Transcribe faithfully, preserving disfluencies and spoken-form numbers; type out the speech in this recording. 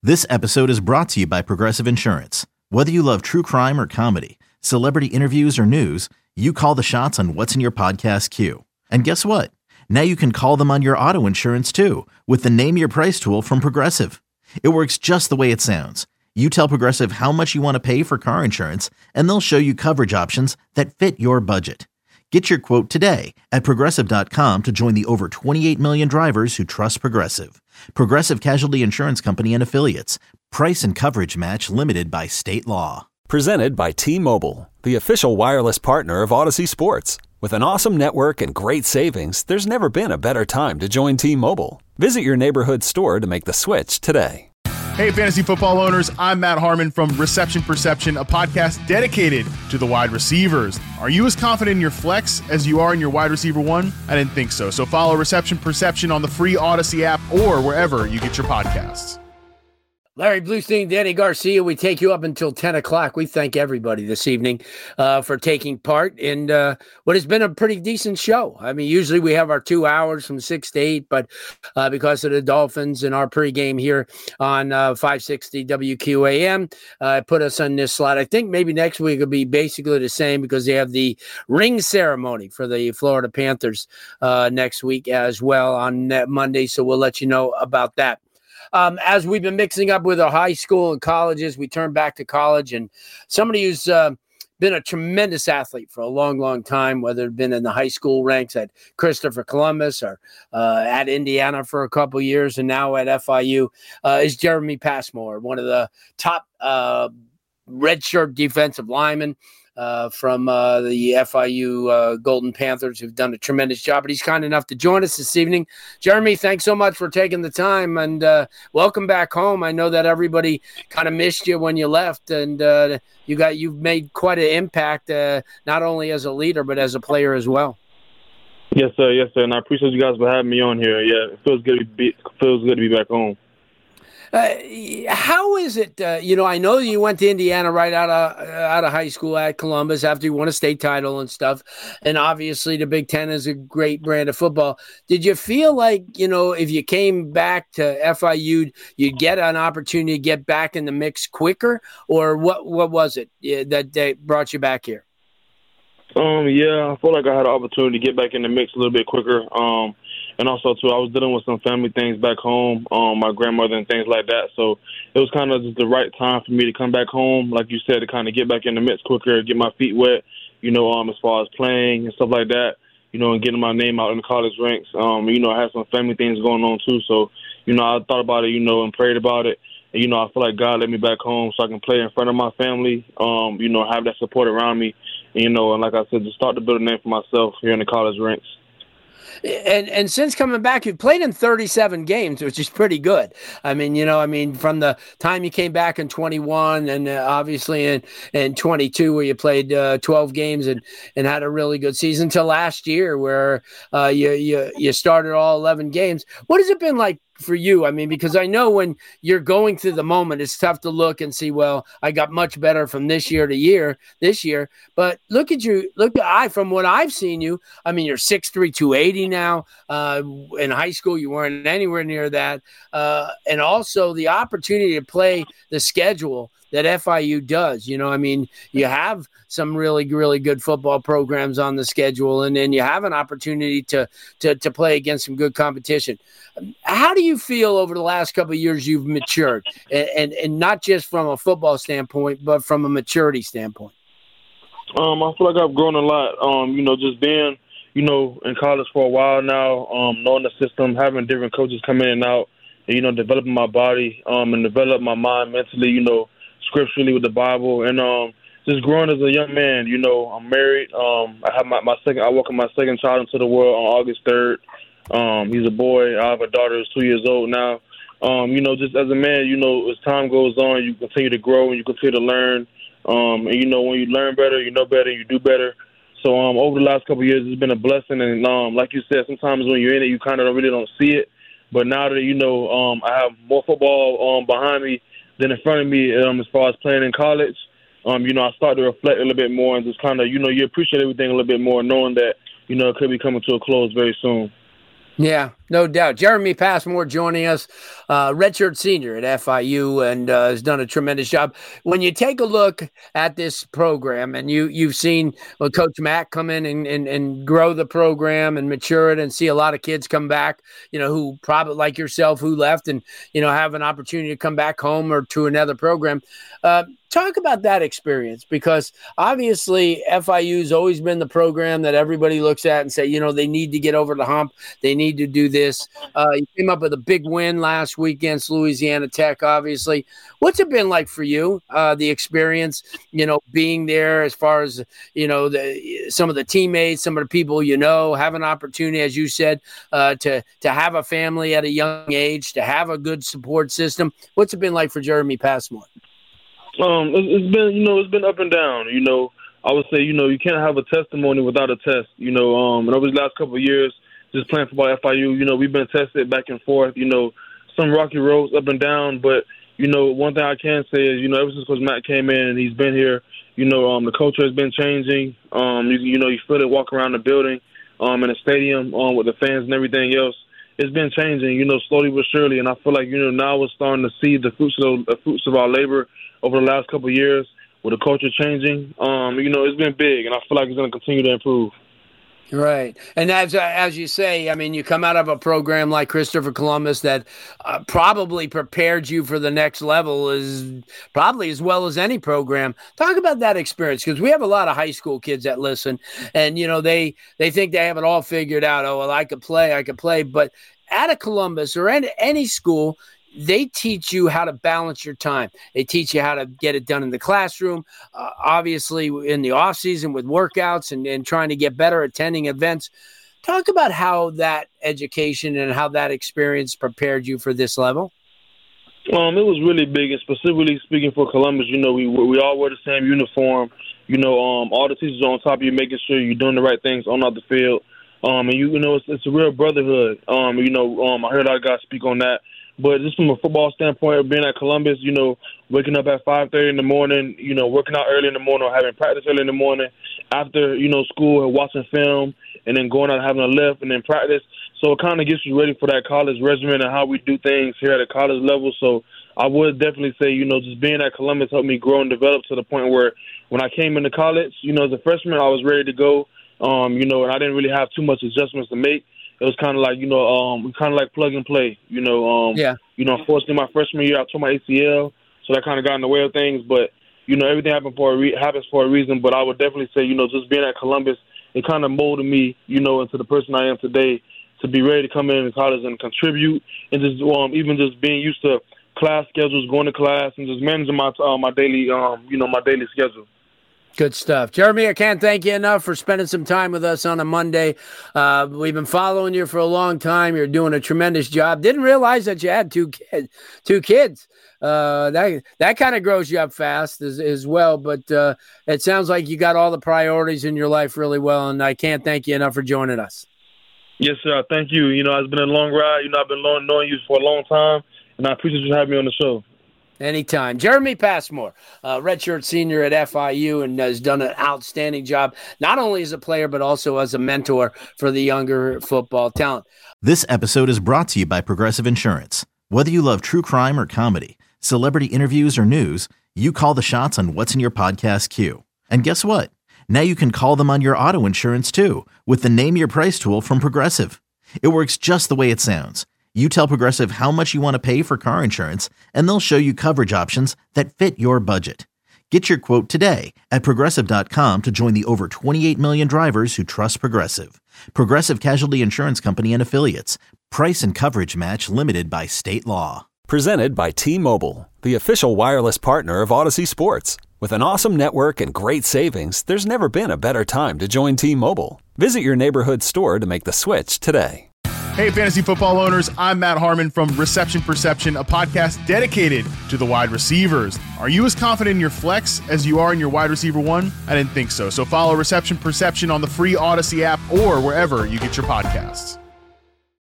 This episode is brought to you by Progressive Insurance. Whether you love true crime or comedy, celebrity interviews or news, you call the shots on what's in your podcast queue. And guess what? Now you can call them on your auto insurance too with the Name Your Price tool from Progressive. It works just the way it sounds. You tell Progressive how much you want to pay for car insurance, and they'll show you coverage options that fit your budget. Get your quote today at Progressive dot com to join the over twenty-eight million drivers who trust Progressive. Progressive Casualty Insurance Company and Affiliates. Price and coverage match limited by state law. Presented by T-Mobile, the official wireless partner of Odyssey Sports. With an awesome network and great savings, there's never been a better time to join T-Mobile. Visit your neighborhood store to make the switch today. Hey, fantasy football owners, I'm Matt Harmon from Reception Perception, a podcast dedicated to the wide receivers. Are you as confident in your flex as you are in your wide receiver one? I didn't think so. So follow Reception Perception on the free Odyssey app or wherever you get your podcasts. Larry Bluestein, Danny Garcia, we take you up until ten o'clock. We thank everybody this evening uh, for taking part in uh, what has been a pretty decent show. I mean, usually we have our two hours from six to eight, but uh, because of the Dolphins and our pregame here on uh, five sixty W Q A M, uh, put us on this slot. I think maybe next week will be basically the same because they have the ring ceremony for the Florida Panthers uh, next week as well on Monday, so we'll let you know about that. Um, as we've been mixing up with our high school and colleges, we turn back to college, and somebody who's uh, been a tremendous athlete for a long, long time, whether it's been in the high school ranks at Christopher Columbus or uh, at Indiana for a couple years and now at F I U, uh, is Jeremy Passmore, one of the top uh, redshirt defensive linemen. Uh, from uh, the F I U uh, Golden Panthers, who've done a tremendous job. But he's kind enough to join us this evening. Jeremy, thanks so much for taking the time, and uh, welcome back home. I know that everybody kind of missed you when you left, and uh, you got you've made quite an impact, uh, not only as a leader but as a player as well. Yes, sir. Yes, sir. And I appreciate you guys for having me on here. Yeah, it feels good to be feels good to be back home. Uh, how is it, uh, you know, I know you went to Indiana right out of uh, out of high school at Columbus after you won a state title and stuff, and obviously the Big Ten is a great brand of football. Did you feel like, you know, if you came back to F I U, you'd get an opportunity to get back in the mix quicker, or what What was it that, that brought you back here? Um, yeah, I feel like I had an opportunity to get back in the mix a little bit quicker. Um, and also, too, I was dealing with some family things back home, um, my grandmother and things like that. So it was kind of just the right time for me to come back home, like you said, to kind of get back in the mix quicker, get my feet wet, you know, um, as far as playing and stuff like that, you know, and getting my name out in the college ranks. Um, you know, I had some family things going on, too. So, you know, I thought about it, you know, and prayed about it. And, you know, I feel like God let me back home so I can play in front of my family, um, you know, have that support around me. And, you know, and like I said, just start to build a name for myself here in the college ranks. And and since coming back, you've played in thirty-seven games, which is pretty good. I mean, you know, I mean, from the time you came back in twenty-one and uh, obviously in, in twenty-two where you played uh, twelve games and, and had a really good season till last year where uh, you, you, you started all eleven games. What has it been like for you? I mean, because I know when you're going through the moment, it's tough to look and see, well, I got much better from this year to year, this year. But look at you, look at I, from what I've seen you, I mean, you're six three, two eighty now. Uh, in high school, you weren't anywhere near that. Uh, and also the opportunity to play the schedule that F I U does. You know, I mean, you have some really, really good football programs on the schedule, and then you have an opportunity to to to play against some good competition. How do you feel over the last couple of years you've matured, and, and, and not just from a football standpoint, but from a maturity standpoint? Um, I feel like I've grown a lot, um, you know, just being, you know, in college for a while now, um, knowing the system, having different coaches come in and out, and, you know, developing my body um, and develop my mind mentally, you know, scripturally with the Bible, and um, just growing as a young man. You know, I'm married. Um, I have my, my second. I welcome my second child into the world on August third. Um, he's a boy. I have a daughter who's two years old now. Um, you know, just as a man, you know, as time goes on, you continue to grow and you continue to learn. Um, and you know, when you learn better, you know better, you do better. So um, over the last couple of years, it's been a blessing. And um, like you said, sometimes when you're in it, you kind of really don't see it. But now that, you know, um, I have more football um, behind me than in front of me um, as far as playing in college, um, you know, I start to reflect a little bit more and just kind of, you know, you appreciate everything a little bit more, knowing that, you know, it could be coming to a close very soon. Yeah, No doubt. Jeremy Passmore joining us, uh, redshirt senior at F I U, and uh, has done a tremendous job. When you take a look at this program, and you, you've seen well, Coach Mack come in and, and, and grow the program and mature it and see a lot of kids come back, you know, who probably like yourself who left and, you know, have an opportunity to come back home or to another program. Uh, talk about that experience, because obviously F I U's always been the program that everybody looks at and say, you know, they need to get over the hump. They need to do this. Uh, you came up with a big win last week against Louisiana Tech, obviously. What's it been like for you, uh, the experience, you know, being there as far as, you know, the, some of the teammates, some of the people, you know, have an opportunity, as you said, uh, to, to have a family at a young age, to have a good support system. What's it been like for Jeremy Passmore? Um, it's been, you know, it's been up and down. You know, I would say, you know, you can't have a testimony without a test. You know, um, and over the last couple of years, just playing football at F I U, you know, we've been tested back and forth. You know, some rocky roads up and down. But you know, one thing I can say is, you know, ever since Coach Matt came in and he's been here, you know, um, the culture has been changing. Um, you, you know, you feel it walk around the building, um, in the stadium, um, with the fans and everything else. It's been changing, you know, slowly but surely. And I feel like, you know, now we're starting to see the fruits of the fruits of our labor over the last couple of years with the culture changing. Um, you know, it's been big, and I feel like it's going to continue to improve. Right. And as as you say, I mean, you come out of a program like Christopher Columbus that uh, probably prepared you for the next level is probably as well as any program. Talk about that experience, because we have a lot of high school kids that listen, and, you know, they, they think they have it all figured out. Oh, well, I could play, I could play. But at a Columbus or at any school, they teach you how to balance your time. They teach you how to get it done in the classroom, uh, obviously in the off season with workouts and, and trying to get better, attending events. Talk about how that education and how that experience prepared you for this level. Um, it was really big, and specifically speaking for Columbus, you know, we we all wear the same uniform. You know, um, all the teachers are on top of you, making sure you're doing the right things on out the field. Um, and you, you know, it's, it's a real brotherhood. Um, you know, um, I heard a lot of guys speak on that. But just from a football standpoint of being at Columbus, you know, waking up at five thirty in the morning, you know, working out early in the morning or having practice early in the morning after, you know, school and watching film and then going out and having a lift and then practice. So it kind of gets you ready for that college regimen and how we do things here at a college level. So I would definitely say, you know, just being at Columbus helped me grow and develop to the point where when I came into college, you know, as a freshman, I was ready to go, um, you know, and I didn't really have too much adjustments to make. It was kind of like, you know, um, kind of like plug and play, you know. Um, yeah. You know, unfortunately, my freshman year, I tore my A C L, so that kind of got in the way of things. But, you know, everything happened for a re- happens for a reason. But I would definitely say, you know, just being at Columbus, it kind of molded me, you know, into the person I am today, to be ready to come in college and contribute, and just um, even just being used to class schedules, going to class, and just managing my uh, my daily, um, you know, my daily schedule. Good stuff. Jeremy, I can't thank you enough for spending some time with us on a Monday. Uh, we've been following you for a long time. You're doing a tremendous job. Didn't realize that you had two kids. Two kids. Uh, that that kind of grows you up fast as, as well. But uh, it sounds like you got all the priorities in your life really well, and I can't thank you enough for joining us. Yes, sir. Thank you. You know, it's been a long ride. You know, I've been knowing you for a long time, and I appreciate you having me on the show. Anytime. Jeremy Passmore, uh, redshirt senior at F I U, and has done an outstanding job, not only as a player, but also as a mentor for the younger football talent. This episode is brought to you by Progressive Insurance. Whether you love true crime or comedy, celebrity interviews or news, you call the shots on what's in your podcast queue. And guess what? Now you can call them on your auto insurance too, with the Name Your Price tool from Progressive. It works just the way it sounds. You tell Progressive how much you want to pay for car insurance, and they'll show you coverage options that fit your budget. Get your quote today at Progressive dot com to join the over twenty-eight million drivers who trust Progressive. Progressive Casualty Insurance Company and Affiliates. Price and coverage match limited by state law. Presented by T-Mobile, the official wireless partner of Odyssey Sports. With an awesome network and great savings, there's never been a better time to join T-Mobile. Visit your neighborhood store to make the switch today. Hey, fantasy football owners, I'm Matt Harmon from Reception Perception, a podcast dedicated to the wide receivers. Are you as confident in your flex as you are in your wide receiver one? I didn't think so. So follow Reception Perception on the free Odyssey app or wherever you get your podcasts.